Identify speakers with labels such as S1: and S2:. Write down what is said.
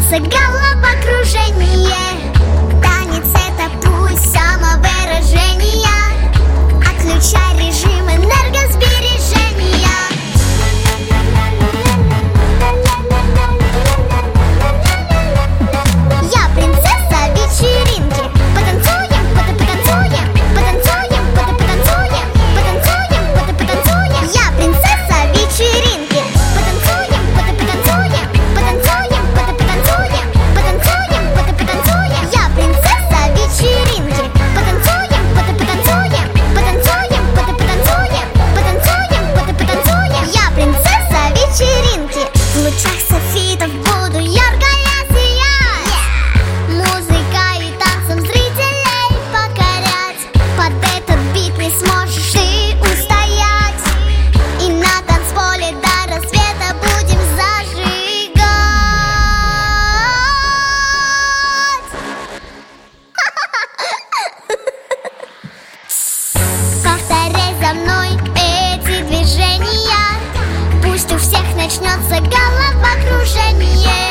S1: начнется головокружение. Танец — это путь самовыражения. Отключай режим энергосбережения. Я принцесса вечеринки. Потанцуем, потанцуем, потанцуем, потанцуем, потанцуем, потанцуем. Я принцесса вечеринки. Потанцуем, потанцуем, потанцуем, потанцуем, потанцуем, потанцуем. Я принцесса вечеринки. Потанцуем, потанцуем, потанцуем, потанцуем, потанцуем, потанцуем. Я принцесса вечеринки. В лучах софитов буду ярко сиять. Музыка и танцем зрителей покорять. Под этот бит не сможешь ты устоять. И на танцполе до рассвета будем зажигать. Повторяй за мной эти движения. Пусть у всех начнется головокружение.